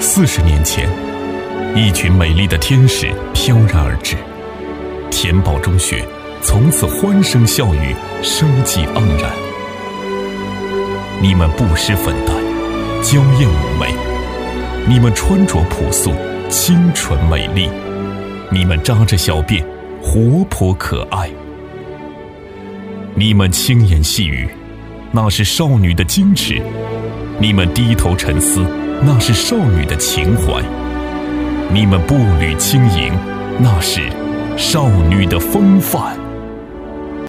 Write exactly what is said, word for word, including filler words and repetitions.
四十年前，一群美丽的天使飘然而至，田堡中学从此欢声笑语，生机盎然。你们不施粉黛，娇艳妩媚；你们穿着朴素，清纯美丽；你们扎着小辫，活泼可爱；你们轻言细语，那是少女的矜持；你们低头沉思，那是少女的情怀；你们步履轻盈，那是少女的风范。